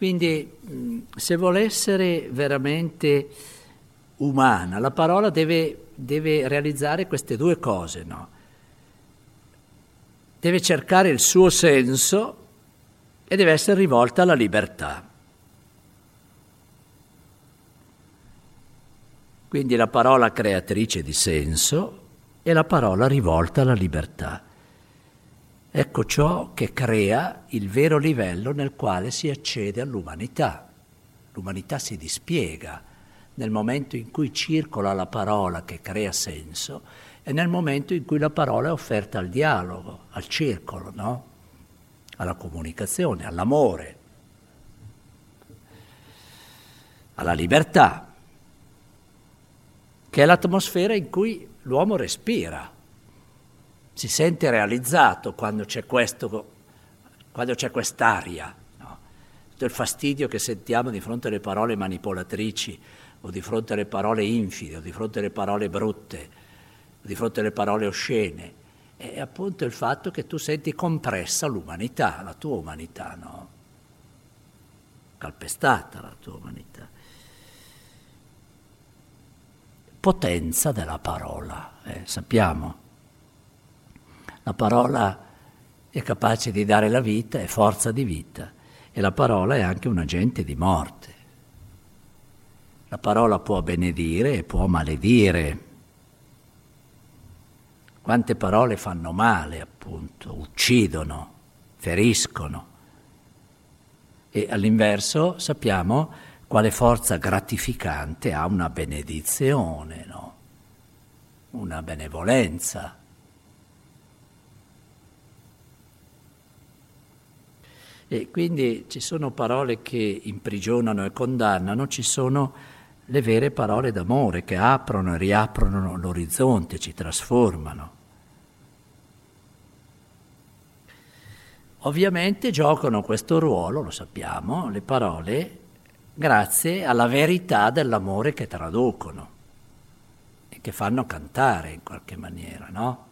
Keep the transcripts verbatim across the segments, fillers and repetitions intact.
Quindi se vuole essere veramente umana, la parola deve, deve realizzare queste due cose, no? Deve cercare il suo senso e deve essere rivolta alla libertà. Quindi la parola creatrice di senso e la parola rivolta alla libertà. Ecco ciò che crea il vero livello nel quale si accede all'umanità. L'umanità si dispiega nel momento in cui circola la parola che crea senso e nel momento in cui la parola è offerta al dialogo, al circolo, no? Alla comunicazione, all'amore, alla libertà, che è l'atmosfera in cui l'uomo respira. Si sente realizzato quando c'è questo, quando c'è quest'aria, no? Tutto il fastidio che sentiamo di fronte alle parole manipolatrici, o di fronte alle parole infide, o di fronte alle parole brutte, o di fronte alle parole oscene, è appunto il fatto che tu senti compressa l'umanità, la tua umanità, no? Calpestata la tua umanità. Potenza della parola, eh, sappiamo. La parola è capace di dare la vita, è forza di vita, e la parola è anche un agente di morte. La parola può benedire e può maledire. Quante parole fanno male, appunto, uccidono, feriscono. E all'inverso sappiamo quale forza gratificante ha una benedizione, no? Una benevolenza. E quindi ci sono parole che imprigionano e condannano, ci sono le vere parole d'amore che aprono e riaprono l'orizzonte, ci trasformano. Ovviamente giocano questo ruolo, lo sappiamo, le parole, grazie alla verità dell'amore che traducono e che fanno cantare in qualche maniera, no?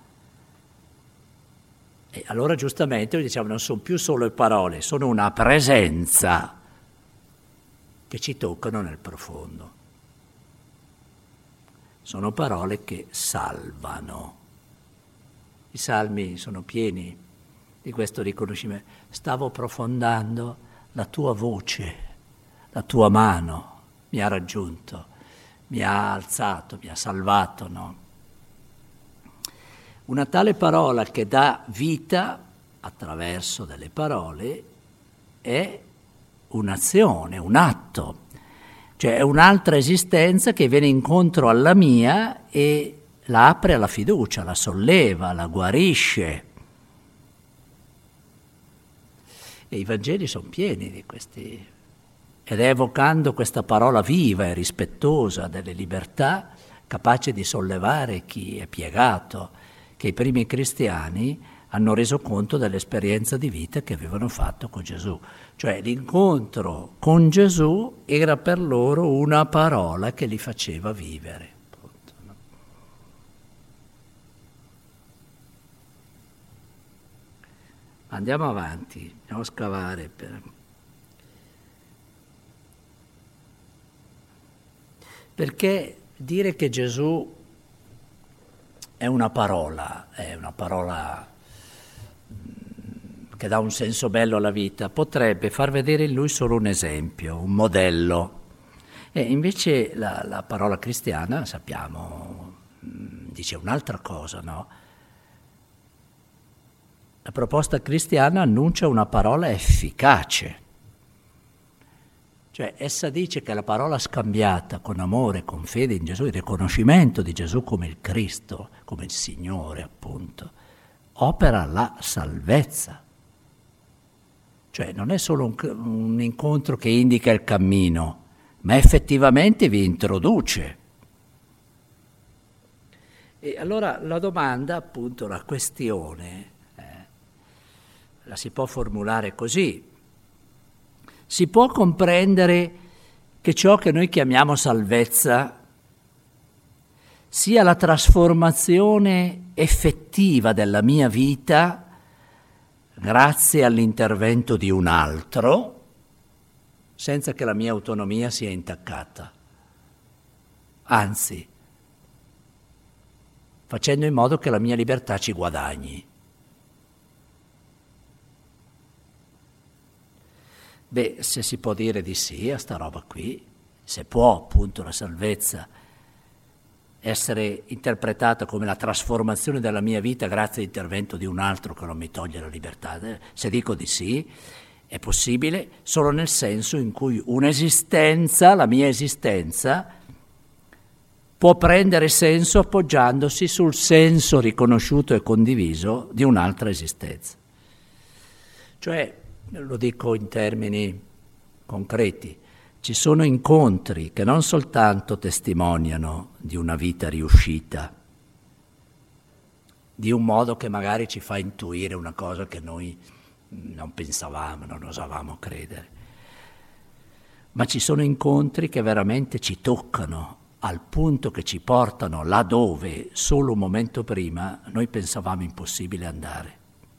E allora giustamente diciamo non sono più solo le parole, sono una presenza che ci toccano nel profondo. Sono parole che salvano. I salmi sono pieni di questo riconoscimento. Stavo profondando, la tua voce, la tua mano mi ha raggiunto, mi ha alzato, mi ha salvato, no? Una tale parola che dà vita attraverso delle parole è un'azione, un atto, cioè è un'altra esistenza che viene incontro alla mia e la apre alla fiducia, la solleva, la guarisce. E i Vangeli sono pieni di questi, ed è evocando questa parola viva e rispettosa delle libertà, capace di sollevare chi è piegato, che i primi cristiani hanno reso conto dell'esperienza di vita che avevano fatto con Gesù. Cioè l'incontro con Gesù era per loro una parola che li faceva vivere. Appunto, no? Andiamo avanti, andiamo a scavare. Per... Perché dire che Gesù è una parola, è una parola che dà un senso bello alla vita, potrebbe far vedere in lui solo un esempio, un modello. E invece la, la parola cristiana, sappiamo, dice un'altra cosa, no? La proposta cristiana annuncia una parola efficace. Cioè essa dice che la parola scambiata con amore, con fede in Gesù, il riconoscimento di Gesù come il Cristo, come il Signore appunto, opera la salvezza. Cioè non è solo un, un incontro che indica il cammino, ma effettivamente vi introduce. E allora la domanda, appunto, la questione, eh, la si può formulare così. Si può comprendere che ciò che noi chiamiamo salvezza sia la trasformazione effettiva della mia vita grazie all'intervento di un altro, senza che la mia autonomia sia intaccata. Anzi, facendo in modo che la mia libertà ci guadagni. Beh, se si può dire di sì a sta roba qui, se può appunto la salvezza essere interpretata come la trasformazione della mia vita grazie all'intervento di un altro che non mi toglie la libertà, se dico di sì, è possibile solo nel senso in cui un'esistenza, la mia esistenza, può prendere senso appoggiandosi sul senso riconosciuto e condiviso di un'altra esistenza. Cioè, lo dico in termini concreti, ci sono incontri che non soltanto testimoniano di una vita riuscita, di un modo che magari ci fa intuire una cosa che noi non pensavamo, non osavamo credere, ma ci sono incontri che veramente ci toccano al punto che ci portano là dove solo un momento prima noi pensavamo impossibile andare.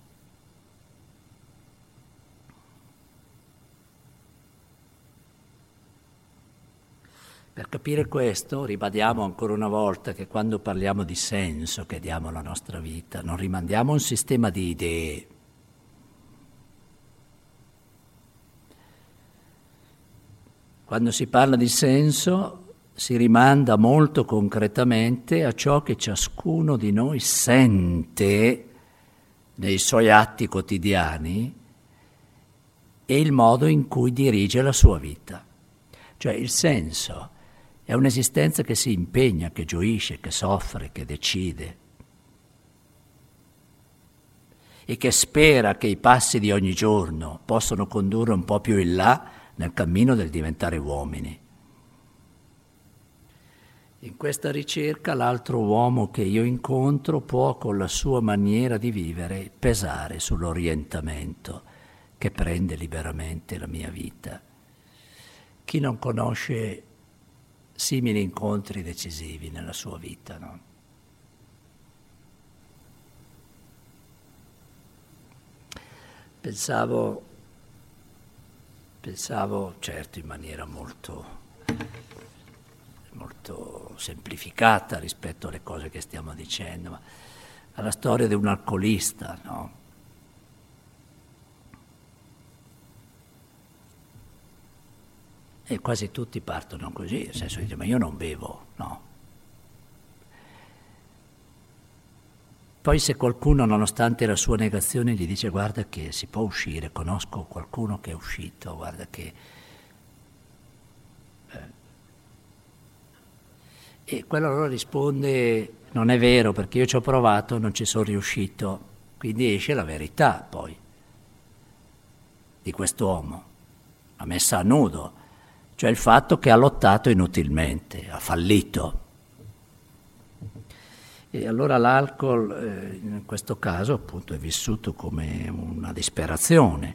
Per capire questo, ribadiamo ancora una volta che quando parliamo di senso che diamo alla nostra vita, non rimandiamo un sistema di idee. Quando si parla di senso, si rimanda molto concretamente a ciò che ciascuno di noi sente nei suoi atti quotidiani e il modo in cui dirige la sua vita. Cioè il senso è un'esistenza che si impegna, che gioisce, che soffre, che decide e che spera che i passi di ogni giorno possano condurre un po' più in là nel cammino del diventare uomini. In questa ricerca l'altro uomo che io incontro può con la sua maniera di vivere pesare sull'orientamento che prende liberamente la mia vita. Chi non conosce simili incontri decisivi nella sua vita, no? Pensavo, pensavo, certo in maniera molto, molto semplificata rispetto alle cose che stiamo dicendo, ma alla storia di un alcolista, no? E quasi tutti partono così, nel senso di ma io non bevo, no. Poi se qualcuno, nonostante la sua negazione, gli dice guarda che si può uscire, conosco qualcuno che è uscito, guarda che... Eh. E quello allora risponde non è vero perché io ci ho provato, non ci sono riuscito, quindi esce la verità poi di quest'uomo, la messa a nudo. Cioè il fatto che ha lottato inutilmente, ha fallito. E allora l'alcol, eh, in questo caso, appunto, è vissuto come una disperazione.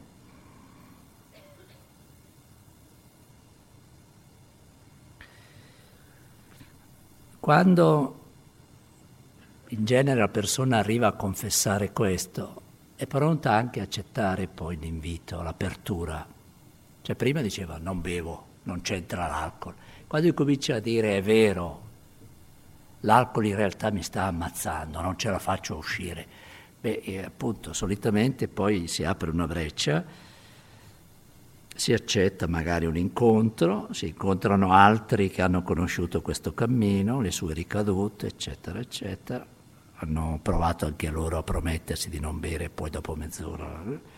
Quando in genere la persona arriva a confessare questo, è pronta anche a accettare poi l'invito, l'apertura. Cioè prima diceva non bevo, non c'entra l'alcol. Quando comincia a dire è vero, l'alcol in realtà mi sta ammazzando, non ce la faccio uscire, beh, e appunto, solitamente poi si apre una breccia, si accetta magari un incontro, si incontrano altri che hanno conosciuto questo cammino, le sue ricadute, eccetera, eccetera. Hanno provato anche loro a promettersi di non bere e poi dopo mezz'ora...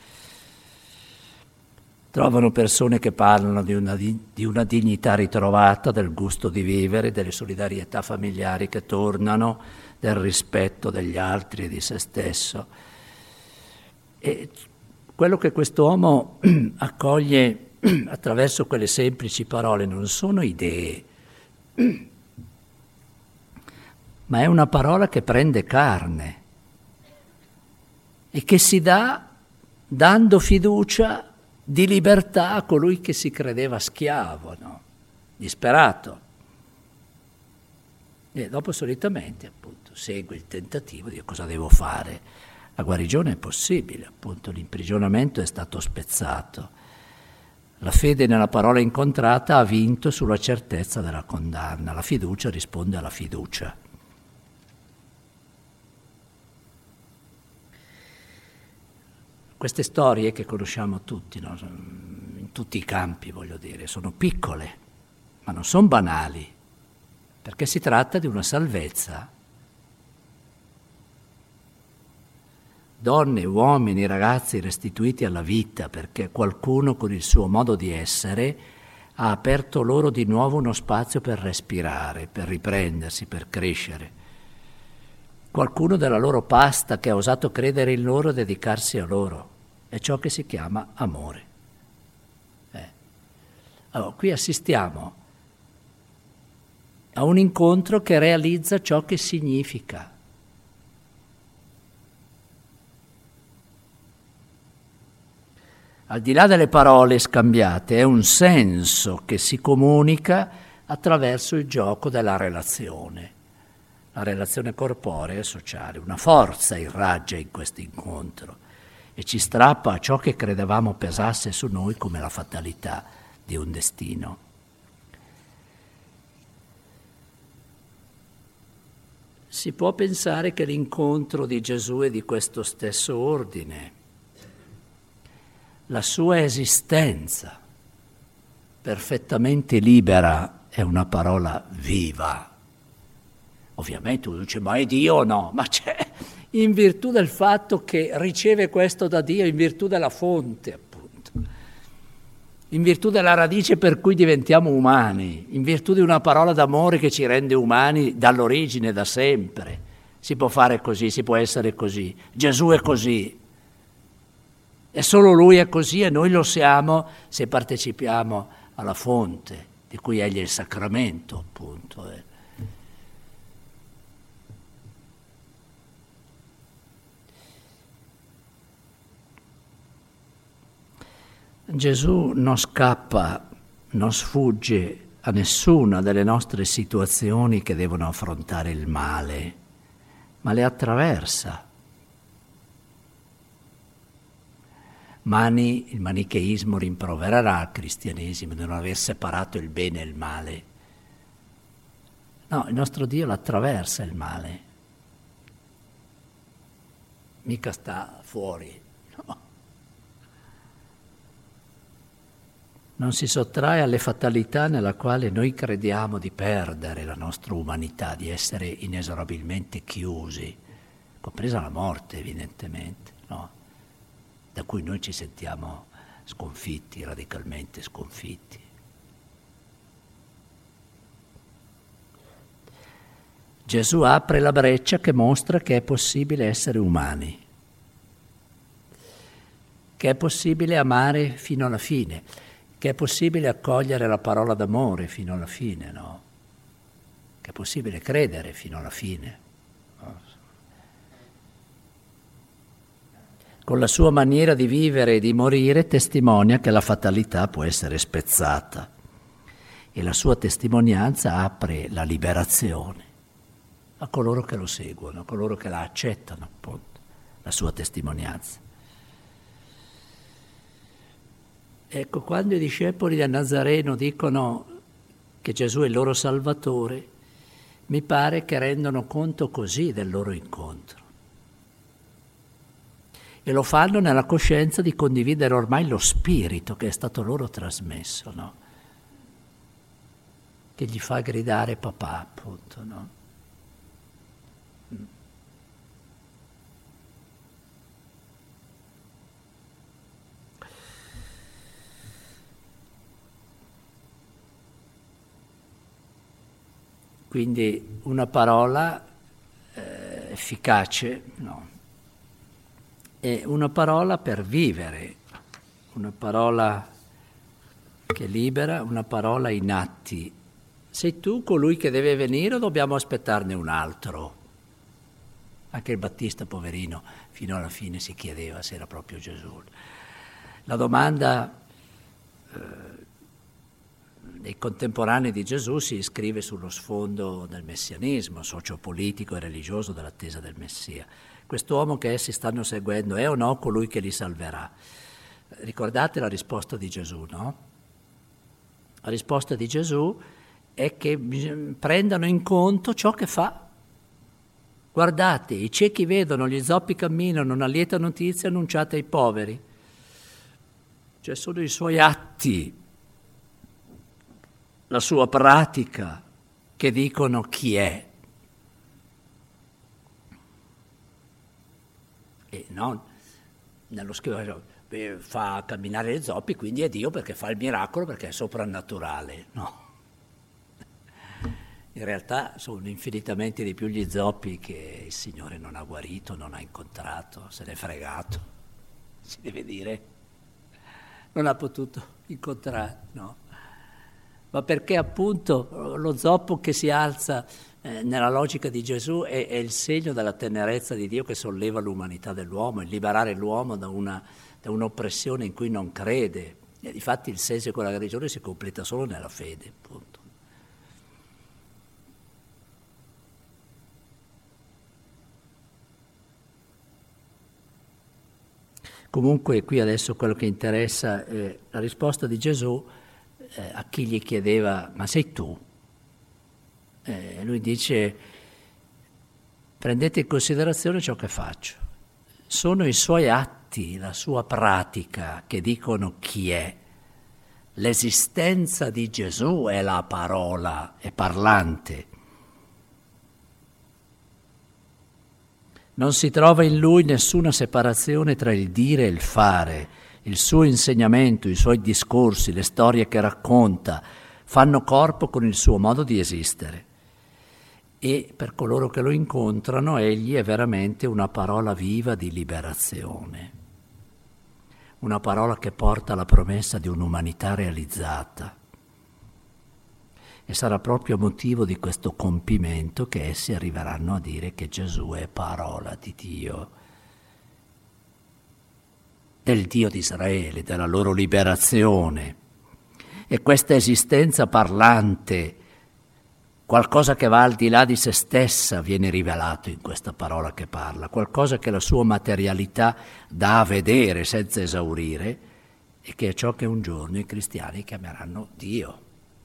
Trovano persone che parlano di una, di una dignità ritrovata, del gusto di vivere, delle solidarietà familiari che tornano, del rispetto degli altri e di se stesso. E quello che quest'uomo accoglie attraverso quelle semplici parole non sono idee, ma è una parola che prende carne e che si dà dando fiducia di libertà a colui che si credeva schiavo, no? Disperato. E dopo solitamente, appunto, segue il tentativo di cosa devo fare. La guarigione è possibile, appunto, l'imprigionamento è stato spezzato. La fede nella parola incontrata ha vinto sulla certezza della condanna. La fiducia risponde alla fiducia. Queste storie che conosciamo tutti, no? In tutti i campi, voglio dire, sono piccole, ma non sono banali, perché si tratta di una salvezza. Donne, uomini, ragazzi restituiti alla vita perché qualcuno con il suo modo di essere ha aperto loro di nuovo uno spazio per respirare, per riprendersi, per crescere. Qualcuno della loro pasta che ha osato credere in loro e dedicarsi a loro. È ciò che si chiama amore. Eh. Allora, qui assistiamo a un incontro che realizza ciò che significa. Al di là delle parole scambiate, è un senso che si comunica attraverso il gioco della relazione. La relazione corporea e sociale, una forza irraggia in questo incontro e ci strappa a ciò che credevamo pesasse su noi come la fatalità di un destino. Si può pensare che l'incontro di Gesù è di questo stesso ordine. La sua esistenza, perfettamente libera, è una parola viva. Ovviamente uno dice, ma è Dio o no? Ma c'è, in virtù del fatto che riceve questo da Dio, in virtù della fonte, appunto, in virtù della radice per cui diventiamo umani, in virtù di una parola d'amore che ci rende umani dall'origine, da sempre. Si può fare così, si può essere così. Gesù è così. E solo Lui è così e noi lo siamo se partecipiamo alla fonte, di cui egli è il sacramento, appunto. Eh. Gesù non scappa, non sfugge a nessuna delle nostre situazioni che devono affrontare il male, ma le attraversa. Mani, il manicheismo rimprovererà al cristianesimo di non aver separato il bene e il male. No, il nostro Dio l'attraversa il male. Mica sta fuori, no. Non si sottrae alle fatalità nella quale noi crediamo di perdere la nostra umanità, di essere inesorabilmente chiusi, compresa la morte evidentemente, no? Da cui noi ci sentiamo sconfitti, radicalmente sconfitti. Gesù apre la breccia che mostra che è possibile essere umani, che è possibile amare fino alla fine, che è possibile accogliere la parola d'amore fino alla fine, no? Che è possibile credere fino alla fine. Con la sua maniera di vivere e di morire testimonia che la fatalità può essere spezzata e la sua testimonianza apre la liberazione a coloro che lo seguono, a coloro che la accettano, appunto, la sua testimonianza. Ecco, quando i discepoli del Nazareno dicono che Gesù è il loro Salvatore, mi pare che rendono conto così del loro incontro. E lo fanno nella coscienza di condividere ormai lo spirito che è stato loro trasmesso, no? Che gli fa gridare papà, appunto, no? Quindi una parola eh, efficace, no? È una parola per vivere, una parola che libera, una parola in atti. Sei tu colui che deve venire o dobbiamo aspettarne un altro? Anche il Battista, poverino, fino alla fine si chiedeva se era proprio Gesù. La domanda eh, dei contemporanei di Gesù si iscrive sullo sfondo del messianismo sociopolitico e religioso dell'attesa del Messia. Quest'uomo che essi stanno seguendo è o no colui che li salverà? Ricordate la risposta di Gesù, no? La risposta di Gesù è che prendano in conto ciò che fa. Guardate, i ciechi vedono, gli zoppi camminano, una lieta notizia annunciata ai poveri. Cioè sono i suoi atti, la sua pratica, che dicono chi è. E non nello schema, fa camminare le zoppi, quindi è Dio perché fa il miracolo, perché è soprannaturale. No. In realtà sono infinitamente di più gli zoppi che il Signore non ha guarito, non ha incontrato, se n'è fregato, si deve dire. Non ha potuto incontrare, no. Ma perché appunto lo zoppo che si alza eh, nella logica di Gesù è, è il segno della tenerezza di Dio che solleva l'umanità dell'uomo, il liberare l'uomo da, una, da un'oppressione in cui non crede. E difatti il senso con la religione si completa solo nella fede, appunto. Comunque qui adesso quello che interessa è la risposta di Gesù eh, a chi gli chiedeva: ma sei tu? Eh, lui dice: prendete in considerazione ciò che faccio. Sono i suoi atti, la sua pratica che dicono chi è. L'esistenza di Gesù è la parola, è parlante. Non si trova in lui nessuna separazione tra il dire e il fare. Il suo insegnamento, i suoi discorsi, le storie che racconta, fanno corpo con il suo modo di esistere. E per coloro che lo incontrano, egli è veramente una parola viva di liberazione. Una parola che porta la promessa di un'umanità realizzata. E sarà proprio motivo di questo compimento che essi arriveranno a dire che Gesù è parola di Dio, del Dio di Israele, della loro liberazione. E questa esistenza parlante, qualcosa che va al di là di se stessa, viene rivelato in questa parola che parla, qualcosa che la sua materialità dà a vedere senza esaurire, e che è ciò che un giorno i cristiani chiameranno Dio.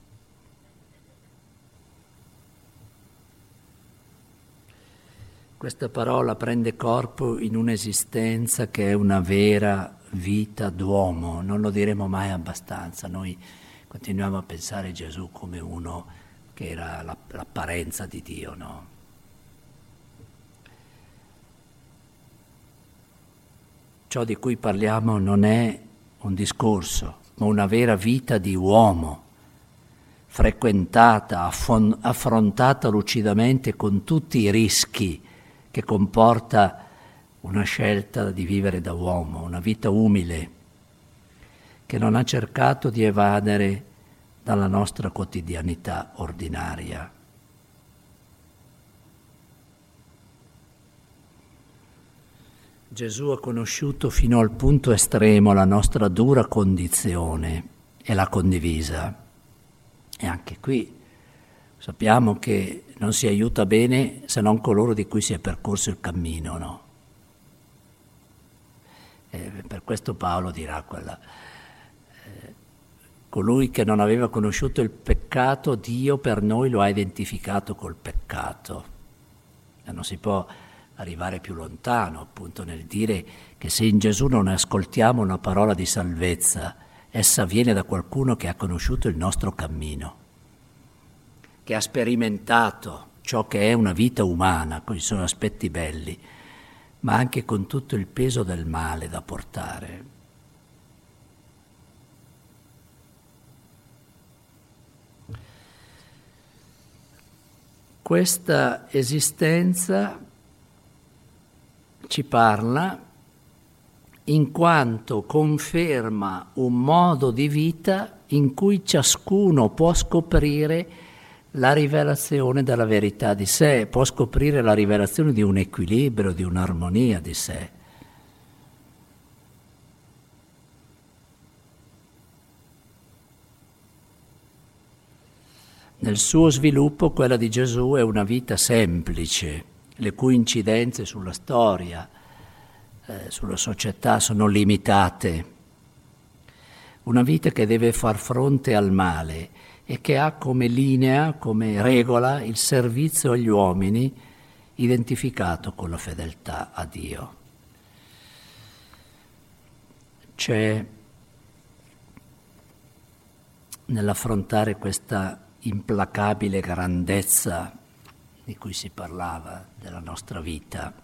Questa parola prende corpo in un'esistenza che è una vera vita d'uomo, non lo diremo mai abbastanza. Noi continuiamo a pensare a Gesù come uno che era la, l'apparenza di Dio, no? Ciò di cui parliamo non è un discorso, ma una vera vita di uomo, frequentata, affon- affrontata lucidamente con tutti i rischi che comporta una scelta di vivere da uomo, una vita umile, che non ha cercato di evadere dalla nostra quotidianità ordinaria. Gesù ha conosciuto fino al punto estremo la nostra dura condizione e l'ha condivisa. E anche qui sappiamo che non si aiuta bene se non coloro di cui si è percorso il cammino, no? E per questo Paolo dirà quella, eh, colui che non aveva conosciuto il peccato, Dio per noi lo ha identificato col peccato. E non si può arrivare più lontano, appunto, nel dire che se in Gesù non ascoltiamo una parola di salvezza, essa viene da qualcuno che ha conosciuto il nostro cammino, che ha sperimentato ciò che è una vita umana, con i suoi aspetti belli, ma anche con tutto il peso del male da portare. Questa esistenza ci parla in quanto conferma un modo di vita in cui ciascuno può scoprire la rivelazione della verità di sé, può scoprire la rivelazione di un equilibrio, di un'armonia di sé. Nel suo sviluppo quella di Gesù è una vita semplice, le cui incidenze sulla storia, eh, sulla società sono limitate. una vita che deve far fronte al male e che ha come linea, come regola, il servizio agli uomini identificato con la fedeltà a Dio. C'è nell'affrontare questa implacabile grandezza di cui si parlava della nostra vita,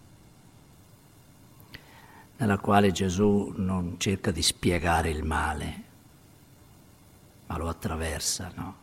nella quale Gesù non cerca di spiegare il male, ma lo attraversa, no?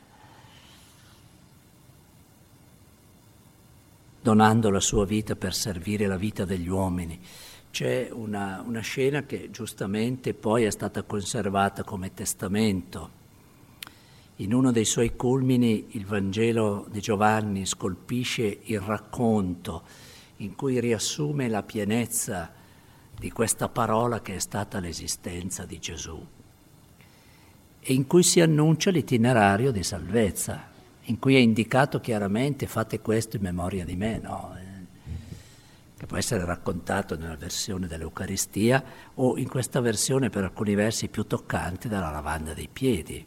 Donando la sua vita per servire la vita degli uomini. C'è una, una scena che giustamente poi è stata conservata come testamento. In uno dei suoi culmini il Vangelo di Giovanni scolpisce il racconto in cui riassume la pienezza di questa parola che è stata l'esistenza di Gesù e in cui si annuncia l'itinerario di salvezza, in cui è indicato chiaramente fate questo in memoria di me, no? Che può essere raccontato nella versione dell'Eucaristia o in questa versione per alcuni versi più toccanti dalla lavanda dei piedi.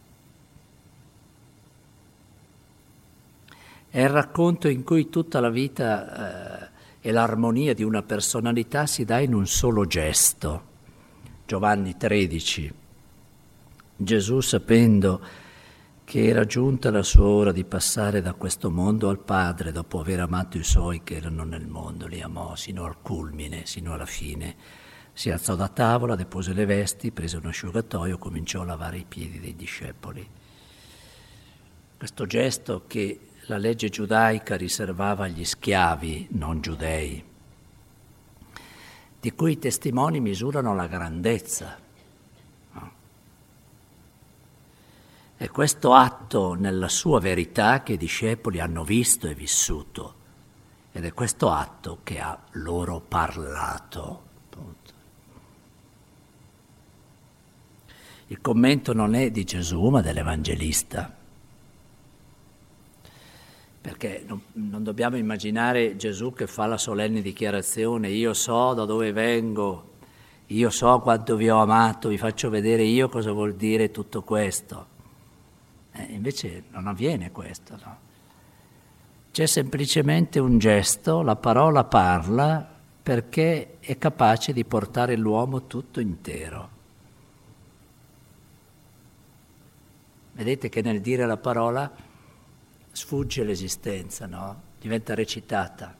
È il racconto in cui tutta la vita eh, e l'armonia di una personalità si dà in un solo gesto. Giovanni tredici. Gesù, sapendo che era giunta la sua ora di passare da questo mondo al Padre, dopo aver amato i suoi che erano nel mondo, li amò sino al culmine, sino alla fine. Si alzò da tavola, depose le vesti, prese un asciugatoio, cominciò a lavare i piedi dei discepoli. Questo gesto che la legge giudaica riservava agli schiavi non giudei, di cui i testimoni misurano la grandezza. No? È questo atto nella sua verità che i discepoli hanno visto e vissuto, ed è questo atto che ha loro parlato. Punto. Il commento non è di Gesù, ma dell'Evangelista. Perché non, non dobbiamo immaginare Gesù che fa la solenne dichiarazione, io so da dove vengo, io so quanto vi ho amato, vi faccio vedere io cosa vuol dire tutto questo. Eh, invece non avviene questo, no? C'è semplicemente un gesto, la parola parla perché è capace di portare l'uomo tutto intero. Vedete che nel dire la parola sfugge l'esistenza, no? Diventa recitata.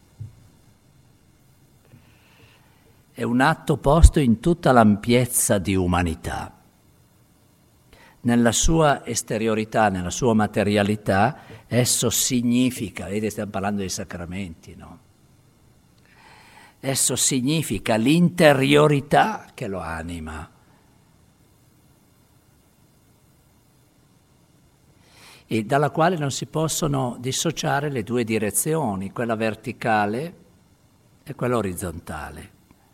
È un atto posto in tutta l'ampiezza di umanità. Nella sua esteriorità, nella sua materialità, esso significa, vedete, stiamo parlando dei sacramenti, no? Esso significa l'interiorità che lo anima. E dalla quale non si possono dissociare le due direzioni, quella verticale e quella orizzontale.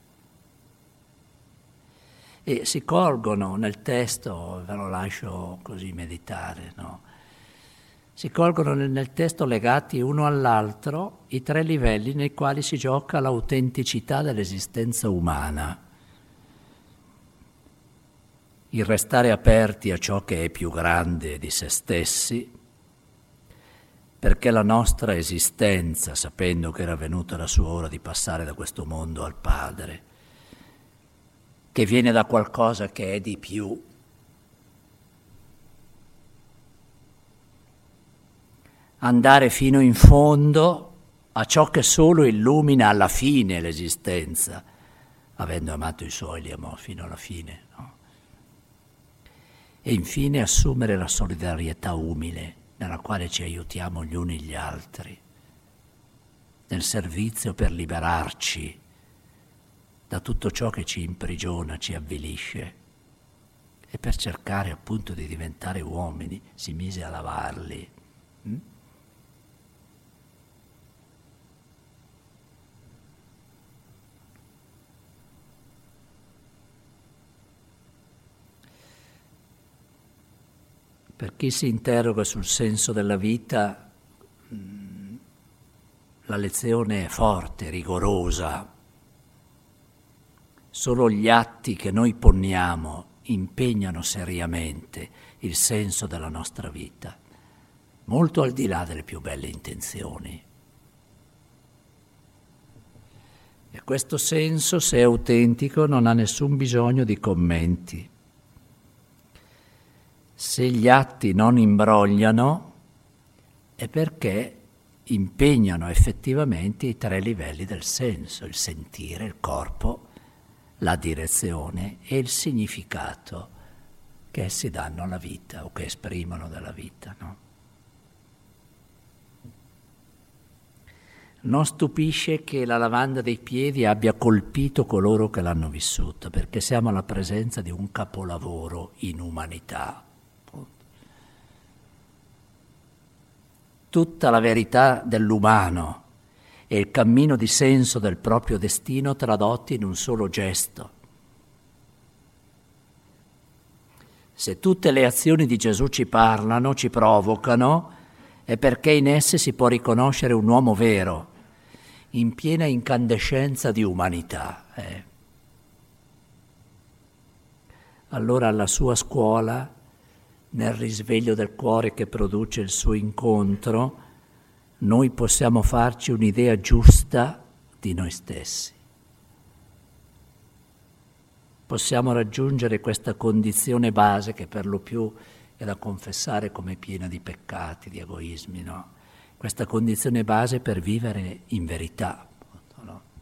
E si colgono nel testo, ve lo lascio così meditare, no? Si colgono nel, nel testo legati uno all'altro i tre livelli nei quali si gioca l'autenticità dell'esistenza umana. Il restare aperti a ciò che è più grande di se stessi, perché la nostra esistenza, sapendo che era venuta la sua ora di passare da questo mondo al Padre, che viene da qualcosa che è di più, andare fino in fondo a ciò che solo illumina alla fine l'esistenza, avendo amato i suoi li amò fino alla fine, no? E infine assumere la solidarietà umile nella quale ci aiutiamo gli uni gli altri, nel servizio per liberarci da tutto ciò che ci imprigiona, ci avvilisce, e per cercare appunto di diventare uomini. Si mise a lavarli. Hm? Per chi si interroga sul senso della vita, la lezione è forte, rigorosa. Solo gli atti che noi poniamo impegnano seriamente il senso della nostra vita, molto al di là delle più belle intenzioni. E questo senso, se è autentico, non ha nessun bisogno di commenti. Se gli atti non imbrogliano, è perché impegnano effettivamente i tre livelli del senso: il sentire, il corpo, la direzione e il significato che essi danno alla vita o che esprimono della vita, no? Non stupisce che la lavanda dei piedi abbia colpito coloro che l'hanno vissuta, perché siamo alla presenza di un capolavoro in umanità. Tutta la verità dell'umano e il cammino di senso del proprio destino tradotti in un solo gesto. Se tutte le azioni di Gesù ci parlano, ci provocano, è perché in esse si può riconoscere un uomo vero, in piena incandescenza di umanità. Eh. Allora alla sua scuola, nel risveglio del cuore che produce il suo incontro, noi possiamo farci un'idea giusta di noi stessi. Possiamo raggiungere questa condizione base che per lo più è da confessare come piena di peccati, di egoismi, no? Questa condizione base per vivere in verità, appunto, no?